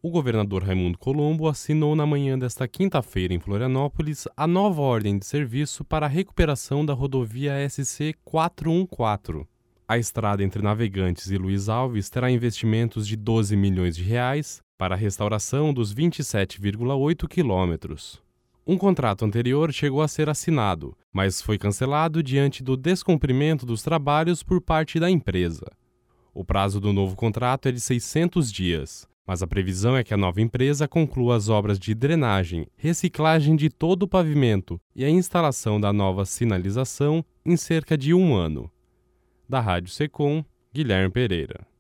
O governador Raimundo Colombo assinou na manhã desta quinta-feira em Florianópolis a nova ordem de serviço para a recuperação da rodovia SC 414. A estrada entre Navegantes e Luiz Alves terá investimentos de 12 milhões de reais para a restauração dos 27,8 quilômetros. Um contrato anterior chegou a ser assinado, mas foi cancelado diante do descumprimento dos trabalhos por parte da empresa. O prazo do novo contrato é de 600 dias, mas a previsão é que a nova empresa conclua as obras de drenagem, reciclagem de todo o pavimento e a instalação da nova sinalização em cerca de um ano. Da Rádio Secom, Guilherme Pereira.